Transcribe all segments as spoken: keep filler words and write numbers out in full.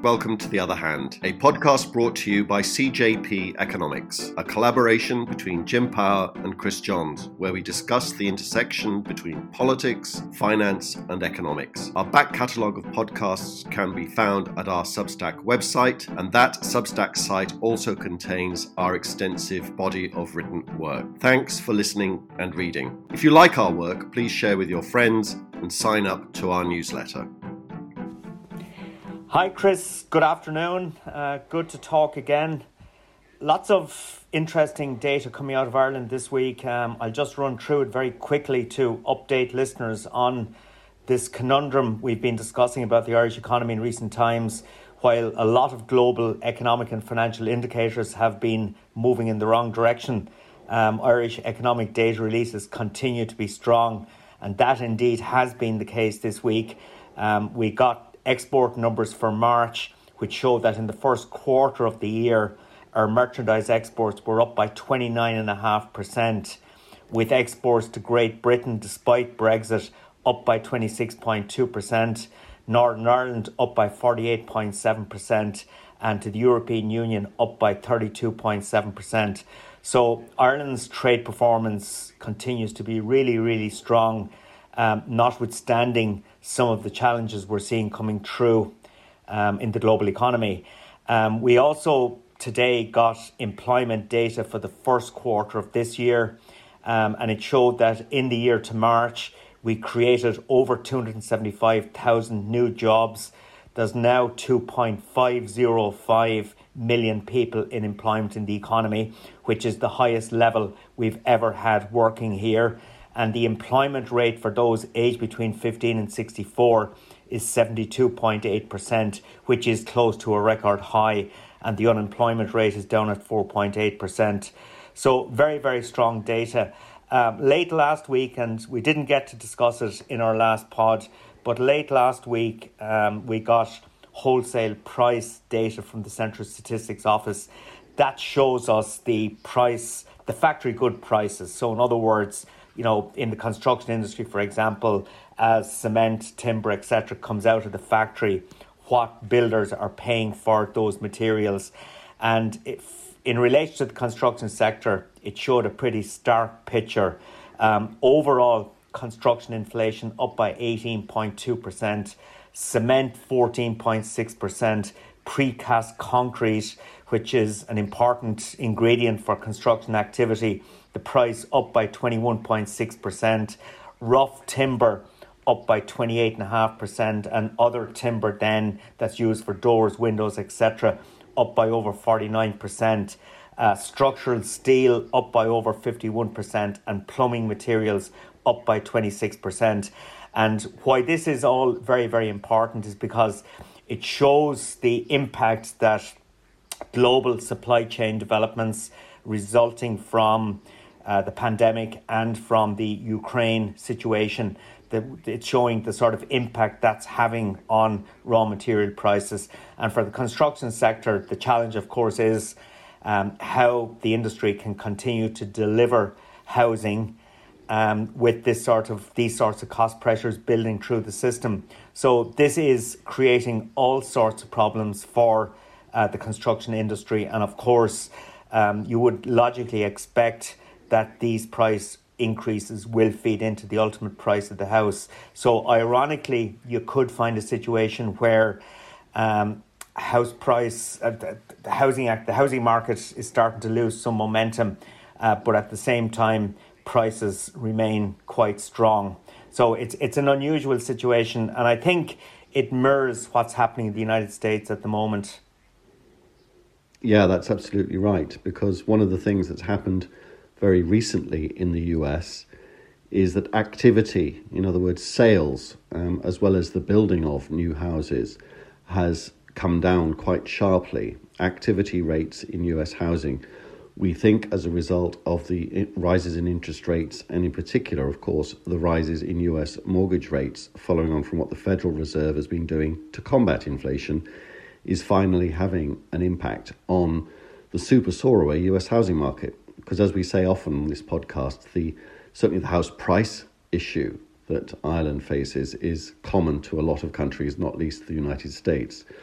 Welcome to The Other Hand, a podcast brought to you by C J P Economics, a collaboration between Jim Power and Chris Johns, where we discuss the intersection between politics, finance, and economics. Our back catalogue of podcasts can be found at our Substack website, and that Substack site also contains our extensive body of written work. Thanks for listening and reading. If you like our work, please share with your friends and sign up to our newsletter. Hi Chris, good afternoon. Uh, good to talk again. Lots of interesting data coming out of Ireland this week. Um, I'll just run through it very quickly to update listeners on this conundrum we've been discussing about the Irish economy in recent times. While a lot of global economic and financial indicators have been moving in the wrong direction, um, Irish economic data releases continue to be strong, and that indeed has been the case this week. Um, we got export numbers for March, which show that in the first quarter of the year, our merchandise exports were up by twenty-nine point five percent, with exports to Great Britain, despite Brexit, up by twenty-six point two percent, Northern Ireland up by forty-eight point seven percent, and to the European Union up by thirty-two point seven percent. So Ireland's trade performance continues to be really, really strong, um, notwithstanding some of the challenges we're seeing coming through um, in the global economy. Um, we also today got employment data for the first quarter of this year, um, and it showed that in the year to March, we created over two hundred seventy-five thousand new jobs. There's now two point five oh five million people in employment in the economy, which is the highest level we've ever had working here. And the employment rate for those aged between fifteen and sixty-four is seventy-two point eight percent, which is close to a record high. And the unemployment rate is down at four point eight percent. So very, very strong data. Um, late last week, and we didn't get to discuss it in our last pod, but late last week um, we got wholesale price data from the Central Statistics Office. That shows us the price, the factory good prices. So in other words, you know, in the construction industry, for example, as cement, timber, et cetera comes out of the factory, what builders are paying for those materials. And if, in relation to the construction sector, it showed a pretty stark picture. Um, overall, construction inflation up by eighteen point two percent, cement fourteen point six percent, precast concrete, which is an important ingredient for construction activity, the price up by twenty-one point six percent, rough timber up by twenty-eight point five percent, and other timber then that's used for doors, windows, et cetera, up by over forty-nine percent. Uh, structural steel up by over fifty-one percent, and plumbing materials up by twenty-six percent. And why this is all very, very important is because it shows the impact that global supply chain developments resulting from uh, the pandemic and from the Ukraine situation, that it's showing the sort of impact that's having on raw material prices. And for the construction sector, the challenge, of course, is um, how the industry can continue to deliver housing um, with this sort of these sorts of cost pressures building through the system. So this is creating all sorts of problems for uh, the construction industry. And of course, um, you would logically expect that these price increases will feed into the ultimate price of the house. So ironically, you could find a situation where um, house price, uh, the, the housing act, the housing market is starting to lose some momentum, uh, but at the same time, prices remain quite strong. So it's it's an unusual situation, and I think it mirrors what's happening in the United States at the moment. Yeah, that's absolutely right, because one of the things that's happened very recently in the U S is that activity, in other words, sales, um, as well as the building of new houses, has come down quite sharply. Activity rates in U S housing, we think as a result of the rises in interest rates, and in particular, of course, the rises in U S mortgage rates, following on from what the Federal Reserve has been doing to combat inflation, is finally having an impact on the super soaraway U S housing market. Because as we say often on this podcast, the certainly the house price issue that Ireland faces is common to a lot of countries, not least the United States.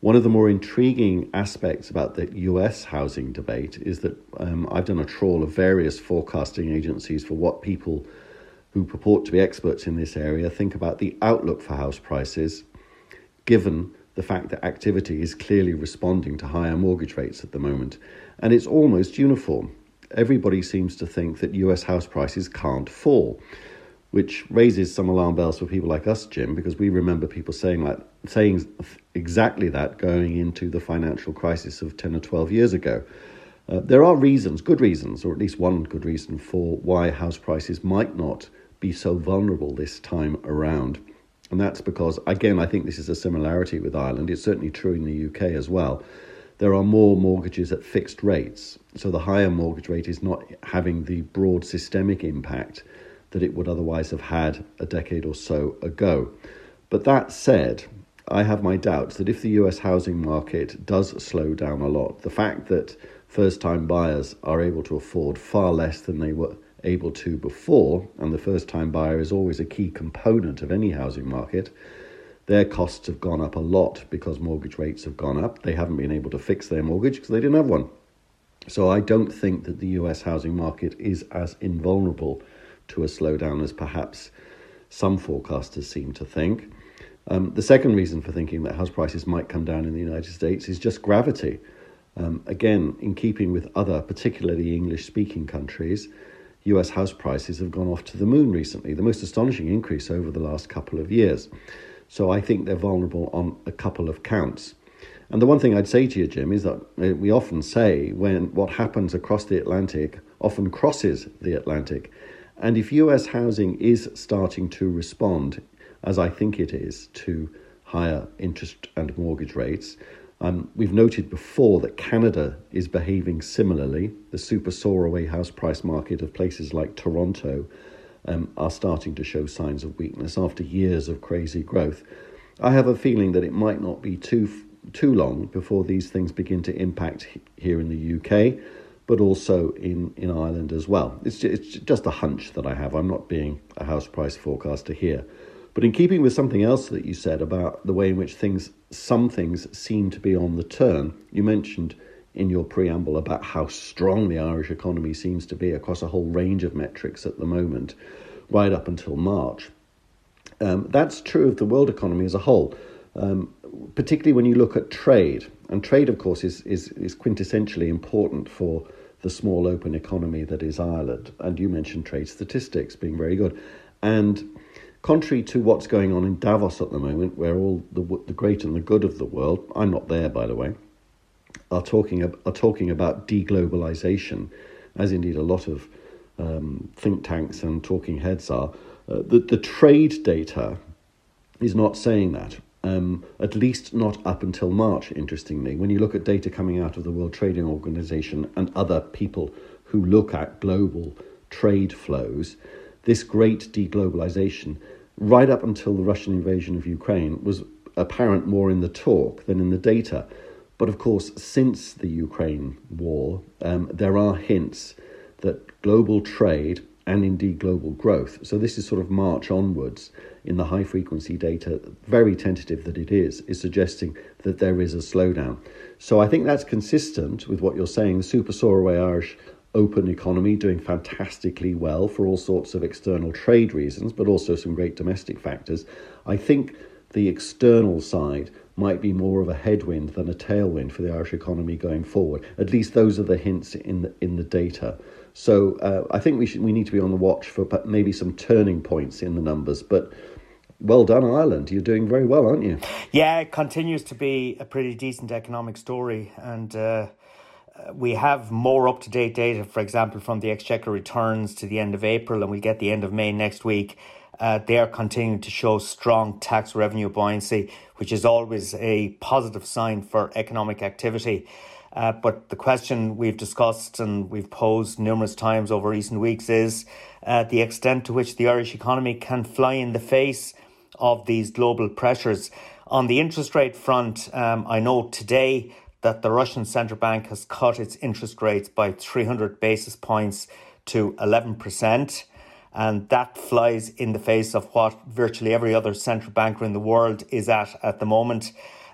One of the more intriguing aspects about the U S housing debate is that um, I've done a trawl of various forecasting agencies for what people who purport to be experts in this area think about the outlook for house prices, given the fact that activity is clearly responding to higher mortgage rates at the moment. And it's almost uniform. Everybody seems to think that U S house prices can't fall, which raises some alarm bells for people like us, Jim, because we remember people saying like saying exactly that going into the financial crisis of ten or twelve years ago. Uh, there are reasons, good reasons, or at least one good reason for why house prices might not be so vulnerable this time around. And that's because, again, I think this is a similarity with Ireland. It's certainly true in the U K as well. There are more mortgages at fixed rates. So the higher mortgage rate is not having the broad systemic impact that it would otherwise have had a decade or so ago. But that said, I have my doubts that if the U S housing market does slow down a lot, the fact that first-time buyers are able to afford far less than they were able to before, and the first-time buyer is always a key component of any housing market, their costs have gone up a lot because mortgage rates have gone up. They haven't been able to fix their mortgage because they didn't have one. So I don't think that the U S housing market is as invulnerable to a slowdown as perhaps some forecasters seem to think. Um, the second reason for thinking that house prices might come down in the United States is just gravity. Um, again, in keeping with other, particularly English-speaking countries, U S house prices have gone off to the moon recently, the most astonishing increase over the last couple of years. So I think they're vulnerable on a couple of counts. And the one thing I'd say to you, Jim, is that we often say when what happens across the Atlantic often crosses the Atlantic. And if U S housing is starting to respond, as I think it is, to higher interest and mortgage rates, um, we've noted before that Canada is behaving similarly. The super soaraway house price market of places like Toronto um, are starting to show signs of weakness after years of crazy growth. I have a feeling that it might not be too too long before these things begin to impact here in the U K, but also in, in Ireland as well. It's just, it's just a hunch that I have. I'm not being a house price forecaster here. But in keeping with something else that you said about the way in which things, some things seem to be on the turn, you mentioned in your preamble about how strong the Irish economy seems to be across a whole range of metrics at the moment, right up until March. Um, that's true of the world economy as a whole, um, particularly when you look at trade. And trade, of course, is, is, is quintessentially important for the small open economy that is Ireland. And you mentioned trade statistics being very good. And contrary to what's going on in Davos at the moment, where all the, the great and the good of the world, I'm not there, by the way, are talking, are talking about deglobalization, as indeed a lot of um, think tanks and talking heads are, uh, the, the trade data is not saying that, um, at least not up until March, interestingly. When you look at data coming out of the World Trading Organization and other people who look at global trade flows, this great deglobalization, right up until the Russian invasion of Ukraine, was apparent more in the talk than in the data. But of course, since the Ukraine war, um, there are hints that global trade and indeed global growth, so this is sort of March onwards in the high frequency data, very tentative that it is, is suggesting that there is a slowdown. So I think that's consistent with what you're saying, the super soaraway Irish open economy doing fantastically well for all sorts of external trade reasons, but also some great domestic factors. I think the external side might be more of a headwind than a tailwind for the Irish economy going forward. At least those are the hints in the, in the data. So uh, I think we should we need to be on the watch for maybe some turning points in the numbers. But well done, Ireland. You're doing very well, aren't you? Yeah, it continues to be a pretty decent economic story. And uh, we have more up-to-date data, for example, from the Exchequer returns to the end of April, and we'll get the end of May next week. Uh, they are continuing to show strong tax revenue buoyancy, which is always a positive sign for economic activity. Uh, but the question we've discussed and we've posed numerous times over recent weeks is uh, the extent to which the Irish economy can fly in the face of these global pressures. On the interest rate front, um, I know today that the Russian central bank has cut its interest rates by three hundred basis points to eleven percent. And that flies in the face of what virtually every other central banker in the world is at at the moment.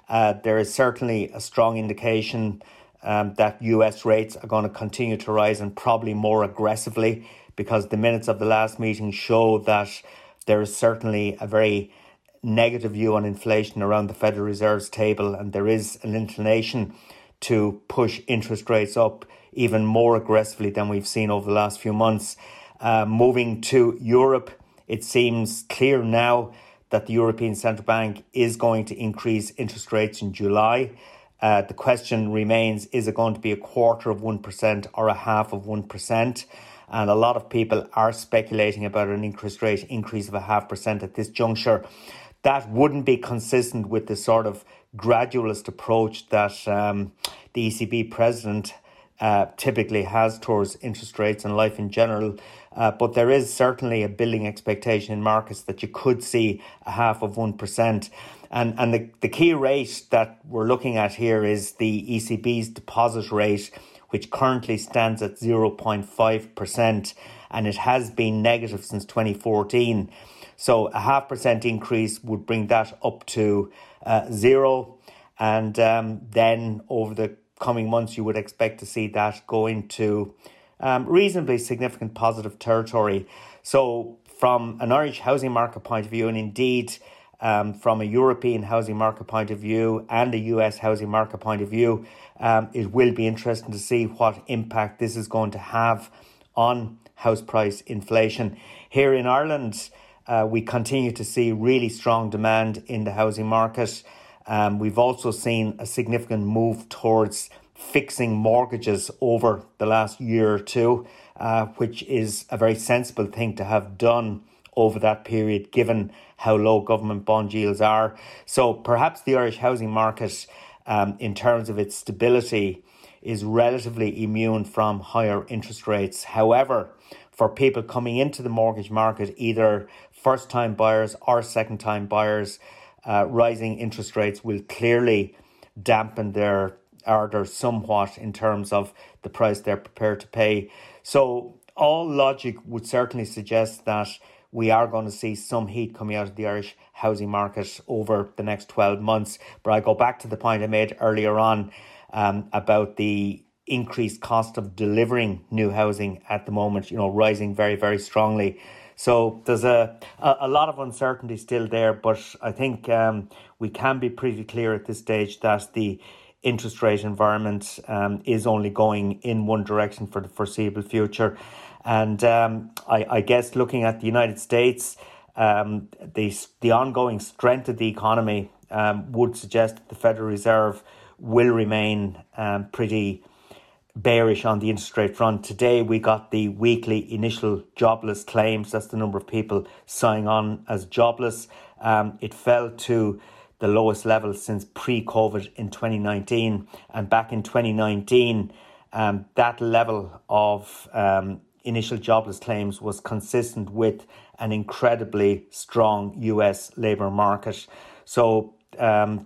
uh, there is certainly a strong indication um, that U S rates are going to continue to rise, and probably more aggressively, because the minutes of the last meeting show that there is certainly a very negative view on inflation around the Federal Reserve's table, and there is an inclination to push interest rates up even more aggressively than we've seen over the last few months. Uh, moving to Europe, it seems clear now that the European Central Bank is going to increase interest rates in July. Uh, the question remains, is it going to be a quarter of one percent or a half of one percent? And a lot of people are speculating about an interest rate increase of a half percent at this juncture. That wouldn't be consistent with the sort of gradualist approach that um, the E C B president uh, typically has towards interest rates and life in general. Uh, but there is certainly a building expectation in markets that you could see a half of one percent. And, and the, the key rate that we're looking at here is the E C B's deposit rate, which currently stands at zero point five percent, and it has been negative since twenty fourteen. So a half percent increase would bring that up to uh, zero. And um, then over the coming months, you would expect to see that go into um, reasonably significant positive territory. So from an Irish housing market point of view, and indeed um, from a European housing market point of view and a U S housing market point of view, um, it will be interesting to see what impact this is going to have on house price inflation. Here in Ireland, Uh, we continue to see really strong demand in the housing market. Um, we've also seen a significant move towards fixing mortgages over the last year or two, uh, which is a very sensible thing to have done over that period, given how low government bond yields are. So perhaps the Irish housing market, um, in terms of its stability, is relatively immune from higher interest rates. However, for people coming into the mortgage market, either first-time buyers or second-time buyers, uh, rising interest rates will clearly dampen their ardour somewhat in terms of the price they're prepared to pay. So all logic would certainly suggest that we are going to see some heat coming out of the Irish housing market over the next twelve months. But I go back to the point I made earlier on um, about the increased cost of delivering new housing at the moment, you know, rising very, very strongly. So there's a, a, a lot of uncertainty still there, but I think um, we can be pretty clear at this stage that the interest rate environment um, is only going in one direction for the foreseeable future. And um, I, I guess looking at the United States, um, the, the ongoing strength of the economy um, would suggest that the Federal Reserve will remain um, pretty bearish on the interest rate front. Today we got the weekly initial jobless claims. That's the number of people signing on as jobless. Um, it fell to the lowest level since pre-COVID in twenty nineteen. And back in twenty nineteen, um, that level of um, initial jobless claims was consistent with an incredibly strong U S labour market. So um,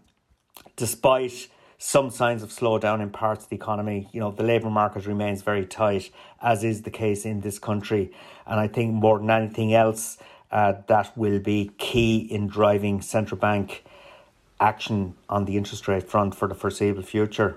despite some signs of slowdown in parts of the economy, you know, the labour market remains very tight, as is the case in this country. And I think more than anything else, uh, that will be key in driving central bank action on the interest rate front for the foreseeable future.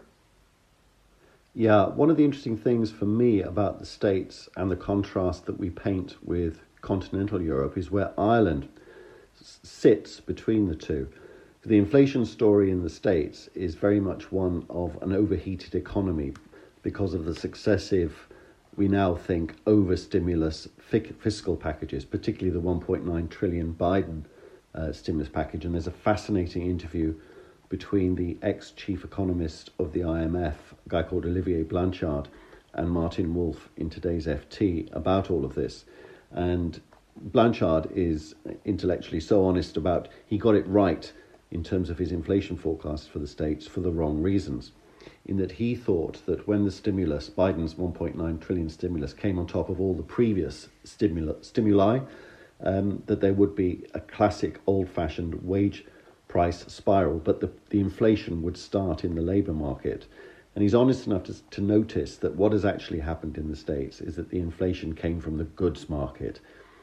Yeah, one of the interesting things for me about the States and the contrast that we paint with continental Europe is where Ireland s- sits between the two. The inflation story in the States is very much one of an overheated economy because of the successive, we now think, over-stimulus fiscal packages, particularly the one point nine trillion Biden uh, stimulus package. And there's a fascinating interview between the ex-chief economist of the I M F, a guy called Olivier Blanchard, and Martin Wolf in today's F T about all of this. And Blanchard is intellectually so honest about, he got it right in terms of his inflation forecast for the States for the wrong reasons, in that he thought that when the stimulus, Biden's one point nine trillion stimulus, came on top of all the previous stimuli, stimuli um, that there would be a classic old-fashioned wage price spiral, but the, the inflation would start in the labour market. And he's honest enough to, to notice that what has actually happened in the States is that the inflation came from the goods market.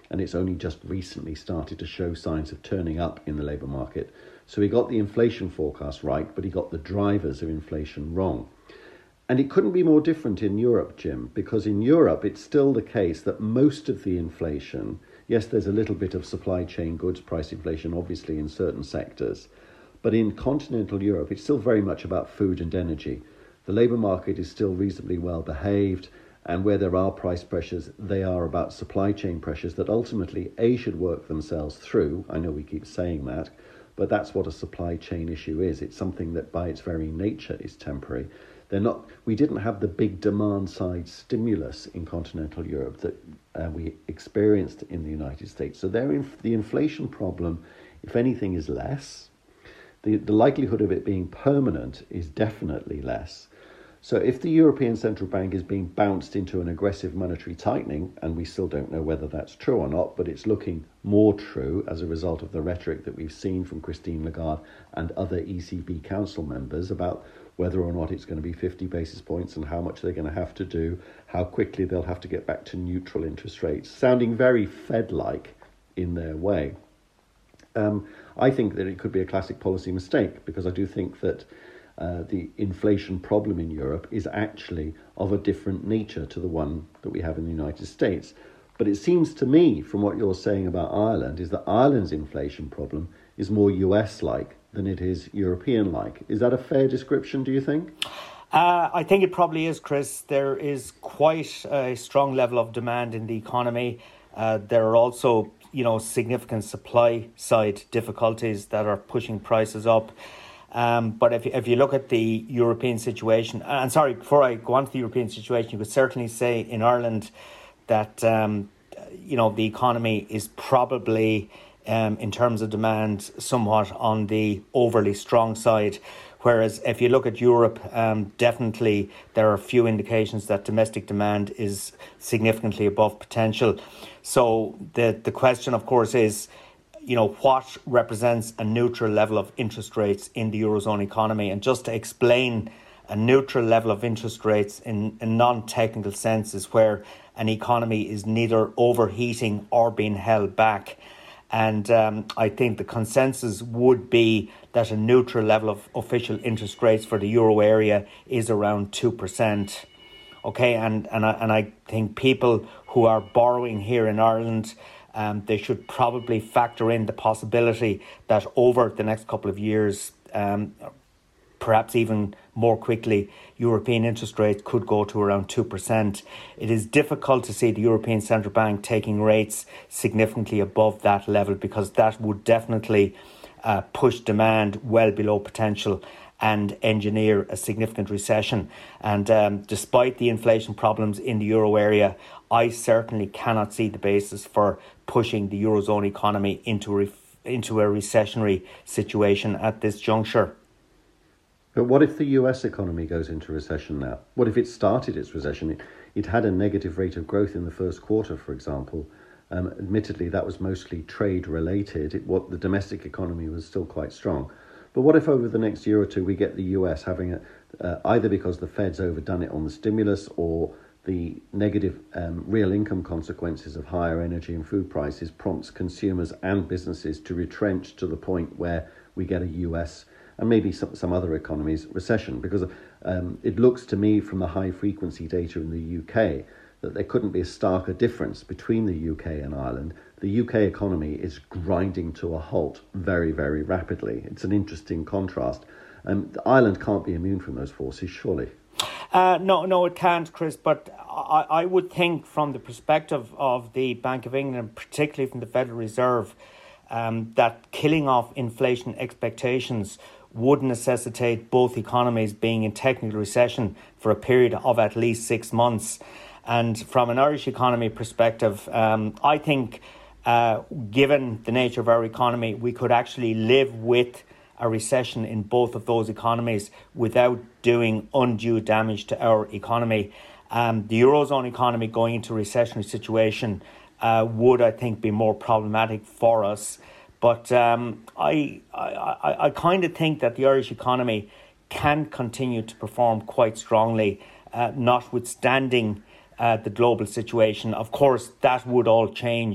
and it's only just recently started to show signs of turning up in the labour market. So he got the inflation forecast right, but he got the drivers of inflation wrong. And it couldn't be more different in Europe, Jim, because in Europe it's still the case that most of the inflation, yes, there's a little bit of supply chain goods price inflation, obviously, in certain sectors, but in continental Europe it's still very much about food and energy. The labour market is still reasonably well behaved, and where there are price pressures, they are about supply chain pressures that ultimately, A, should work themselves through. I know we keep saying that, but that's what a supply chain issue is. It's something that by its very nature is temporary. They're not. We didn't have the big demand side stimulus in continental Europe that uh, we experienced in the United States. So there, inf- the inflation problem, if anything, is less. The, the likelihood of it being permanent is definitely less. So if the European Central Bank is being bounced into an aggressive monetary tightening, and we still don't know whether that's true or not, but it's looking more true as a result of the rhetoric that we've seen from Christine Lagarde and other E C B Council members about whether or not it's going to be fifty basis points and how much they're going to have to do, how quickly they'll have to get back to neutral interest rates, sounding very Fed-like in their way. Um, I think that it could be a classic policy mistake, because I do think that Uh, the inflation problem in Europe is actually of a different nature to the one that we have in the United States. But it seems to me, from what you're saying about Ireland, is that Ireland's inflation problem is more U S-like than it is European-like. Is that a fair description, do you think? Uh, I think it probably is, Chris. There is quite a strong level of demand in the economy. Uh, there are also, you know, significant supply side difficulties that are pushing prices up. Um, but if, if you look at the European situation, and sorry, before I go on to the European situation, you could certainly say in Ireland that, um, you know, the economy is probably, um, in terms of demand, somewhat on the overly strong side. Whereas if you look at Europe, um, definitely there are few indications that domestic demand is significantly above potential. So the, the question, of course, is, you know, what represents a neutral level of interest rates in the Eurozone economy? And just to explain, a neutral level of interest rates in a non-technical sense is where an economy is neither overheating or being held back. And um, I think the consensus would be that a neutral level of official interest rates for the euro area is around two percent. Okay, and, and, I, and I think people who are borrowing here in Ireland, Um, they should probably factor in the possibility that over the next couple of years, um, perhaps even more quickly, European interest rates could go to around two percent. It is difficult to see the European Central Bank taking rates significantly above that level, because that would definitely uh, push demand well below potential and engineer a significant recession. And um, despite the inflation problems in the euro area, I certainly cannot see the basis for pushing the Eurozone economy into a, ref- into a recessionary situation at this juncture. But what if the U S economy goes into recession now? What if it started its recession? It, it had a negative rate of growth in the first quarter, for example. Um, admittedly, that was mostly trade related. It, what the domestic economy was still quite strong. But what if over the next year or two we get the U S having a, uh, either because the Fed's overdone it on the stimulus, or the negative um, real income consequences of higher energy and food prices prompts consumers and businesses to retrench to the point where we get a U S and maybe some, some other economies recession? Because um, it looks to me from the high frequency data in the U K that there couldn't be a starker difference between the U K and Ireland. The U K economy is grinding to a halt very, very rapidly. It's an interesting contrast. Um, Ireland can't be immune from those forces, surely. Uh, no, no, it can't, Chris. But I, I would think from the perspective of the Bank of England, particularly from the Federal Reserve, um, that killing off inflation expectations would necessitate both economies being in technical recession for a period of at least six months. And from an Irish economy perspective, um, I think, uh, given the nature of our economy, we could actually live with a recession in both of those economies without doing undue damage to our economy. Um, the Eurozone economy going into a recessionary situation uh, would, I think, be more problematic for us. But um, I, I, I kind of think that the Irish economy can continue to perform quite strongly, uh, notwithstanding uh, the global situation. Of course, that would all change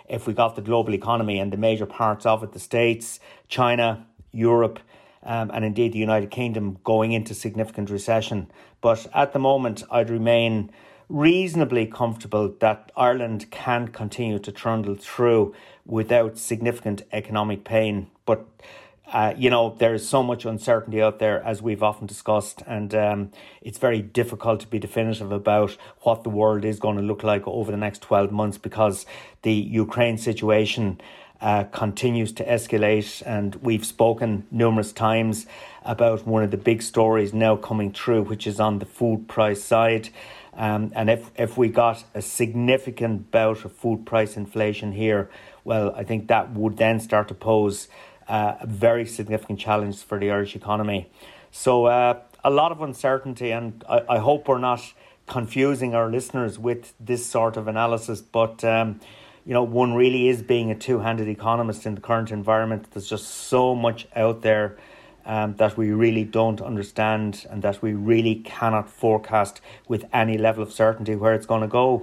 if we got the global economy and the major parts of it, the States, China, Europe, um, and indeed the United Kingdom going into significant recession. But at the moment, I'd remain reasonably comfortable that Ireland can continue to trundle through without significant economic pain. But, uh, you know, there is so much uncertainty out there, as we've often discussed, and um, it's very difficult to be definitive about what the world is going to look like over the next twelve months, because the Ukraine situation uh, continues to escalate, and we've spoken numerous times about one of the big stories now coming through, which is on the food price side. Um, and if, if we got a significant bout of food price inflation here, well, I think that would then start to pose uh, a very significant challenge for the Irish economy. So uh, a lot of uncertainty, and I, I hope we're not confusing our listeners with this sort of analysis. But, um, you know, one really is being a two-handed economist in the current environment. There's just so much out there Um, that we really don't understand, and that we really cannot forecast with any level of certainty where it's going to go.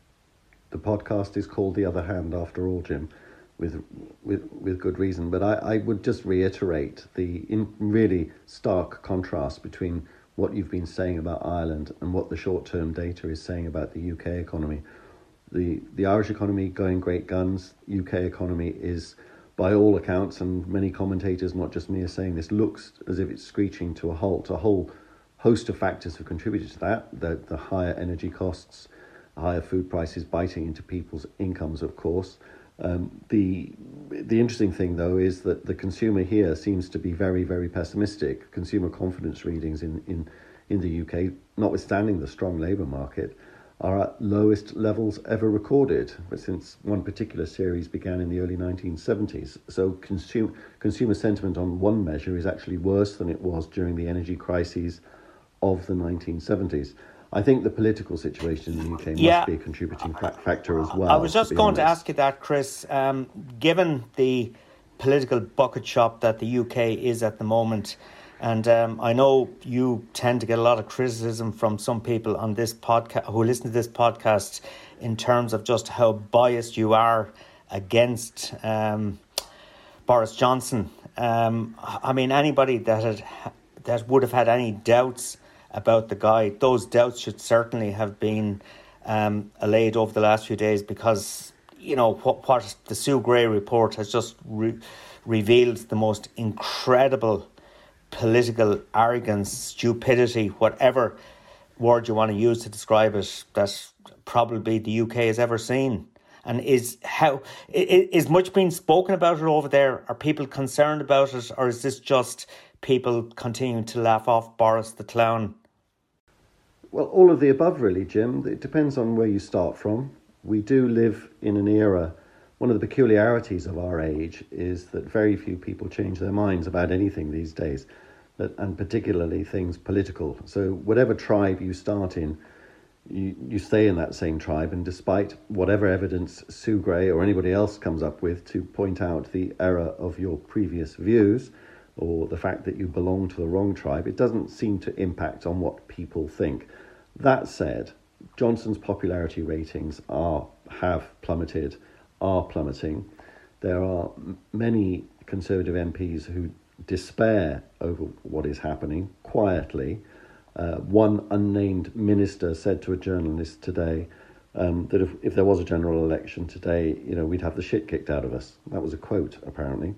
The podcast is called The Other Hand, after all, Jim, with with with good reason. But I, I would just reiterate the in really stark contrast between what you've been saying about Ireland and what the short-term data is saying about the U K economy. The the Irish economy going great guns. U K economy is, by all accounts, and many commentators, not just me, are saying this, looks as if it's screeching to a halt. A whole host of factors have contributed to that. The, the higher energy costs, higher food prices biting into people's incomes, of course. Um, the the interesting thing, though, is that the consumer here seems to be very, very pessimistic. Consumer confidence readings in, in, in the U K, notwithstanding the strong labour market, are at lowest levels ever recorded since one particular series began in the early nineteen seventies. So consumer consumer sentiment on one measure is actually worse than it was during the energy crises of the nineteen seventies. I think the political situation in the U K must yeah. be a contributing factor as well. I was just to going honest. to ask you that, Chris. Um, given the political bucket shop that the U K is at the moment, and um, I know you tend to get a lot of criticism from some people on this podcast who listen to this podcast in terms of just how biased you are against um, Boris Johnson. Um, I mean, anybody that had that would have had any doubts about the guy, those doubts should certainly have been um, allayed over the last few days, because, you know, what, what the Sue Gray report has just re- revealed the most incredible political arrogance, stupidity, whatever word you want to use to describe it, that probably the U K has ever seen. And is how is much being spoken about it over there? Are people concerned about it, or is this just people continuing to laugh off Boris the clown? Well, all of the above, really, Jim. It depends on where you start from. We do live in an era. One of the peculiarities of our age is that very few people change their minds about anything these days, that, and particularly things political. So whatever tribe you start in, you, you stay in that same tribe, and despite whatever evidence Sue Gray or anybody else comes up with to point out the error of your previous views or the fact that you belong to the wrong tribe, it doesn't seem to impact on what people think. That said, Johnson's popularity ratings are have plummeted, are plummeting. There are many Conservative M Ps who despair over what is happening quietly. Uh, one unnamed minister said to a journalist today um, that if, if there was a general election today, you know, we'd have the shit kicked out of us. That was a quote, apparently,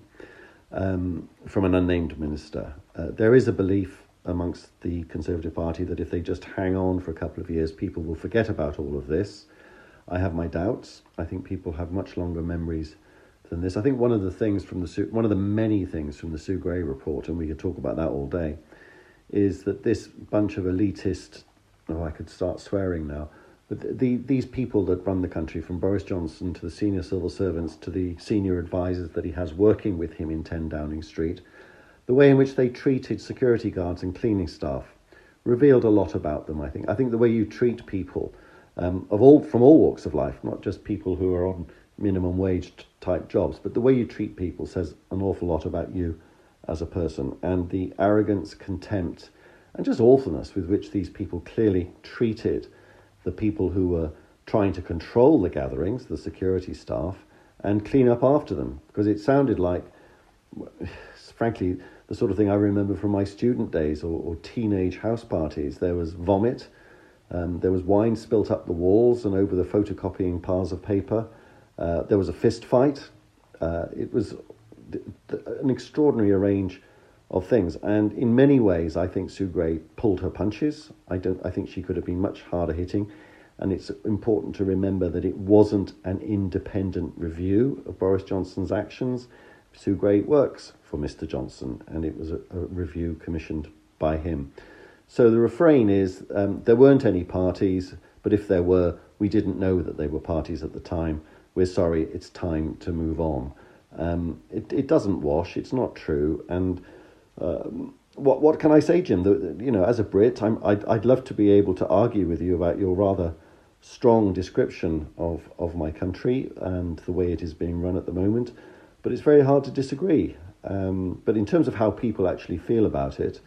um, from an unnamed minister. Uh, there is a belief amongst the Conservative Party that if they just hang on for a couple of years, people will forget about all of this. I have my doubts. I think people have much longer memories than this. I think one of the things from the Sue, one of the many things from the Sue Gray report, and we could talk about that all day, is that this bunch of elitist, oh, I could start swearing now, but the, the, these people that run the country, from Boris Johnson to the senior civil servants to the senior advisors that he has working with him in ten Downing Street, the way in which they treated security guards and cleaning staff revealed a lot about them, I think. I think the way you treat people um, of all from all walks of life, not just people who are on minimum wage type jobs, but the way you treat people says an awful lot about you as a person. And the arrogance, contempt, and just awfulness with which these people clearly treated the people who were trying to control the gatherings, the security staff, and clean up after them, because it sounded like, frankly, the sort of thing I remember from my student days or, or teenage house parties. There was vomit, um, there was wine spilt up the walls and over the photocopying piles of paper. Uh, there was a fist fight. Uh, it was th- th- an extraordinary range of things, and in many ways, I think Sue Gray pulled her punches. I don't. I think she could have been much harder hitting, and it's important to remember that it wasn't an independent review of Boris Johnson's actions. Sue Gray works for Mister Johnson, and it was a, a review commissioned by him. So the refrain is, um, there weren't any parties, but if there were, we didn't know that they were parties at the time. We're sorry, it's time to move on. Um, it, it doesn't wash, it's not true. And um, what what can I say, Jim? The, the, you know, as a Brit, I'm, I'd, I'd love to be able to argue with you about your rather strong description of, of my country and the way it is being run at the moment, but it's very hard to disagree. Um, but in terms of how people actually feel about it,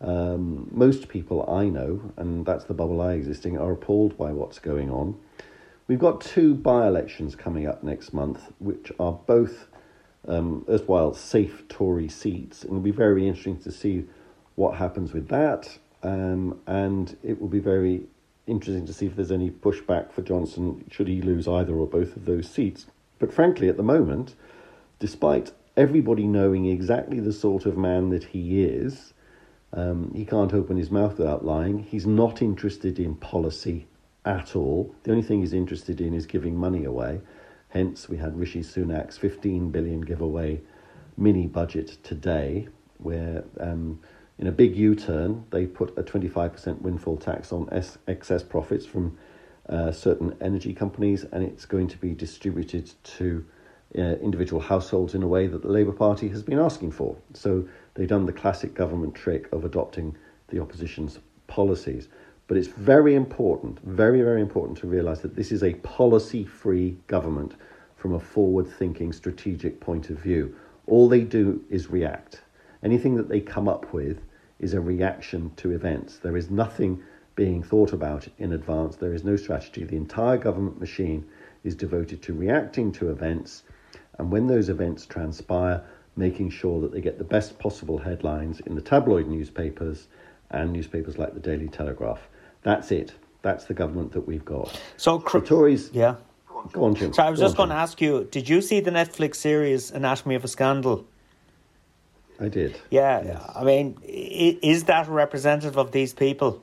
um, most people I know, and that's the bubble I exist in, are appalled by what's going on. We've got two by-elections coming up next month, which are both um, erstwhile safe Tory seats, and it'll be very interesting to see what happens with that. Um, and it will be very interesting to see if there's any pushback for Johnson should he lose either or both of those seats. But frankly, at the moment, despite everybody knowing exactly the sort of man that he is, um, he can't open his mouth without lying. He's not interested in policy at all. The only thing he's interested in is giving money away. Hence, we had Rishi Sunak's fifteen billion giveaway mini budget today, where um, in a big U-turn, they put a twenty-five percent windfall tax on es- excess profits from uh, certain energy companies, and it's going to be distributed to uh, individual households in a way that the Labour Party has been asking for. So they've done the classic government trick of adopting the opposition's policies. But it's very important, very, very important to realise that this is a policy-free government from a forward-thinking strategic point of view. All they do is react. Anything that they come up with is a reaction to events. There is nothing being thought about in advance. There is no strategy. The entire government machine is devoted to reacting to events, and when those events transpire, making sure that they get the best possible headlines in the tabloid newspapers and newspapers like the Daily Telegraph. That's it. That's the government that we've got. So, the Tories... Yeah. Go on, Jim. So I was go just on, going to ask you, did you see the Netflix series Anatomy of a Scandal? I did. Yeah. Yes. I mean, is that representative of these people?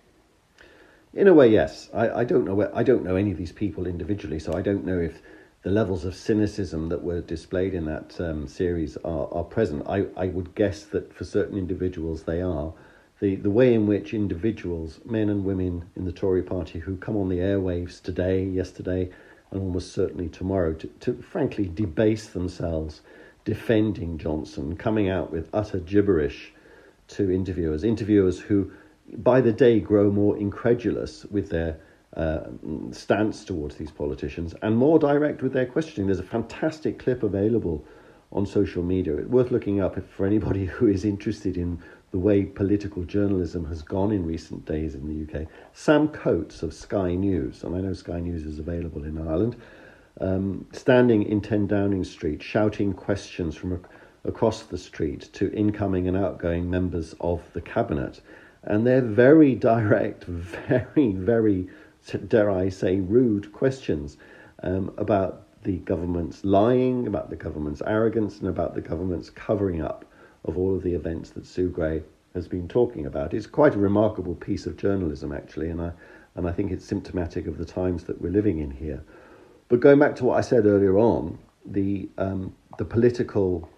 In a way, yes. I, I don't know. I don't know any of these people individually, so I don't know if the levels of cynicism that were displayed in that um, series are, are present. I, I would guess that for certain individuals they are. The the way in which individuals, men and women in the Tory party who come on the airwaves today, yesterday, and almost certainly tomorrow to, to frankly debase themselves defending Johnson, coming out with utter gibberish to interviewers, interviewers who by the day grow more incredulous with their uh, stance towards these politicians and more direct with their questioning. There's a fantastic clip available on social media. It's worth looking up if, for anybody who is interested in the way political journalism has gone in recent days in the U K. Sam Coates of Sky News, and I know Sky News is available in Ireland, um, standing in ten Downing Street, shouting questions from ac- across the street to incoming and outgoing members of the cabinet. And they're very direct, very, very, dare I say, rude questions um, about the government's lying, about the government's arrogance, and about the government's covering up of all of the events that Sue Gray has been talking about. It's quite a remarkable piece of journalism, actually, and I and I think it's symptomatic of the times that we're living in here. But going back to what I said earlier on, the um, the political,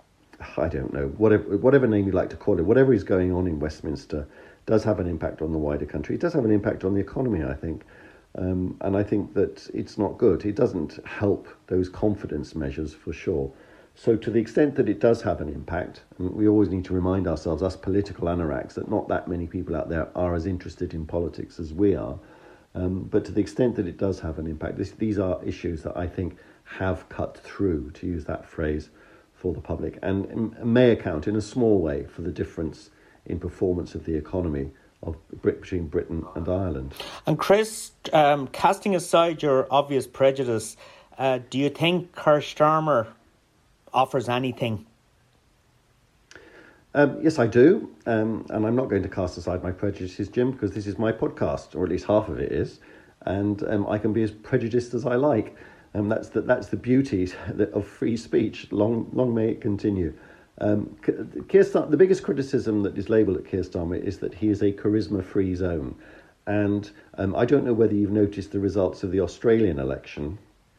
I don't know, whatever whatever name you like to call it, whatever is going on in Westminster does have an impact on the wider country. It does have an impact on the economy, I think. Um, and I think that it's not good. It doesn't help those confidence measures for sure. So to the extent that it does have an impact, and we always need to remind ourselves, us political anoraks, that not that many people out there are as interested in politics as we are. Um, but to the extent that it does have an impact, this, these are issues that I think have cut through, to use that phrase, for the public, and may account in a small way for the difference in performance of the economy of between Britain and Ireland. And Chris, um, casting aside your obvious prejudice, Uh, do you think Keir Starmer offers anything? Um, yes, I do. Um, and I'm not going to cast aside my prejudices, Jim, because this is my podcast, or at least half of it is. And um, I can be as prejudiced as I like. And um, that's the, that's the beauty of free speech. Long long may it continue. Um, Keir Starmer, the biggest criticism that is labelled at Keir Starmer is that he is a charisma-free zone. And um, I don't know whether you've noticed the results of the Australian election.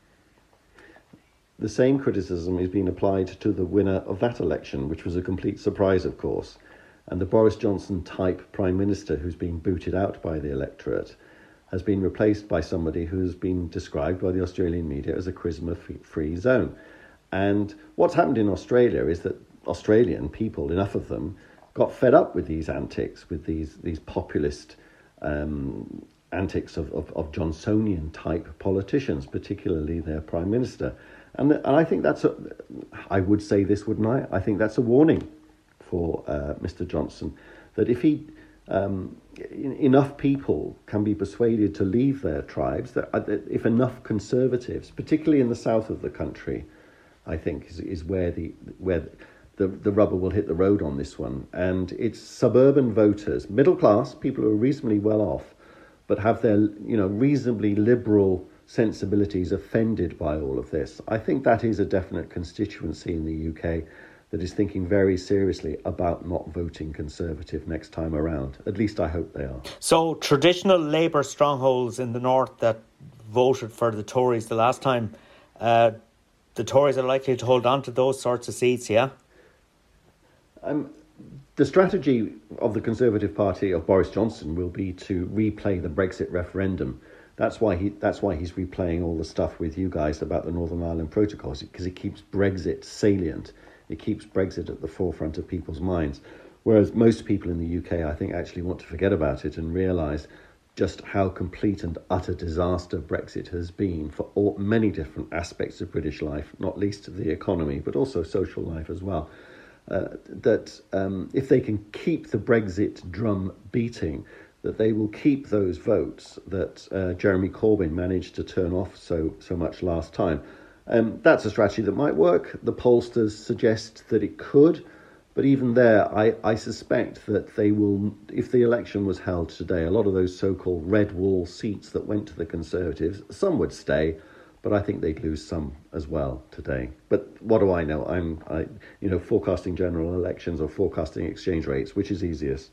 The same criticism is being applied to the winner of that election, which was a complete surprise, of course. And the Boris Johnson type Prime Minister who's been booted out by the electorate has been replaced by somebody who's been described by the Australian media as a charisma-free zone. And what's happened in Australia is that Australian people, enough of them, got fed up with these antics, with these these populist um, antics of, of, of Johnsonian-type politicians, particularly their Prime Minister. And, and I think that's, a, I would say this, wouldn't I? I think that's a warning for uh, Mister Johnson, that if he, um, enough people can be persuaded to leave their tribes, that if enough Conservatives, particularly in the south of the country, I think is, is where the where the, the rubber will hit the road on this one. And it's suburban voters, middle class, people who are reasonably well off, but have their, you know, reasonably liberal sensibilities offended by all of this. I think that is a definite constituency in the U K that is thinking very seriously about not voting Conservative next time around. At least I hope they are. So traditional Labour strongholds in the north that voted for the Tories the last time, uh, the Tories are likely to hold on to those sorts of seats, yeah? Um, the strategy of the Conservative Party of Boris Johnson will be to replay the Brexit referendum. That's why he. That's why he's replaying all the stuff with you guys about the Northern Ireland Protocols, because it keeps Brexit salient. It keeps Brexit at the forefront of people's minds. Whereas most people in the U K, I think, actually want to forget about it and realise just how complete and utter disaster Brexit has been for all, many different aspects of British life, not least the economy, but also social life as well. Uh, that um, if they can keep the Brexit drum beating, that they will keep those votes that uh, Jeremy Corbyn managed to turn off so so much last time. Um, that's a strategy that might work. The pollsters suggest that it could, but even there, I, I suspect that they will, if the election was held today, a lot of those so-called red wall seats that went to the Conservatives, some would stay, but I think they'd lose some as well today. But what do I know? I'm, I, you know, forecasting general elections or forecasting exchange rates, which is easiest?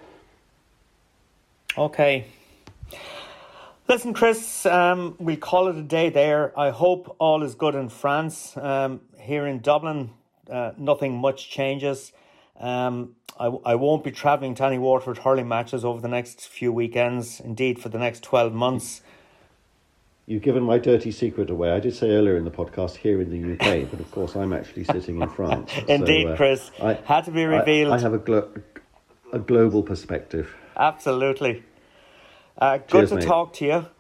Okay. Listen, Chris, um, we'll call it a day there. I hope all is good in France. Um, here in Dublin, uh, nothing much changes. Um, I, I won't be travelling to any Waterford hurling matches over the next few weekends, indeed for the next twelve months. You've given my dirty secret away. I did say earlier in the podcast here in the U K, but of course I'm actually sitting in France. Indeed, so, uh, Chris. I, Had to be revealed. I, I have a, glo- a global perspective. Absolutely. Uh, good Cheers, to mate. talk to you.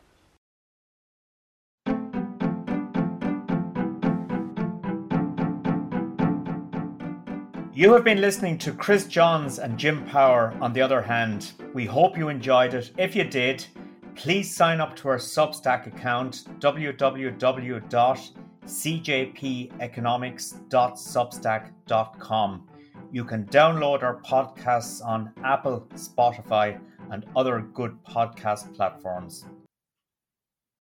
You have been listening to Chris Johns and Jim Power on The Other Hand. We hope you enjoyed it. If you did, please sign up to our Substack account, w w w dot c j p economics dot substack dot com. You can download our podcasts on Apple, Spotify, and other good podcast platforms.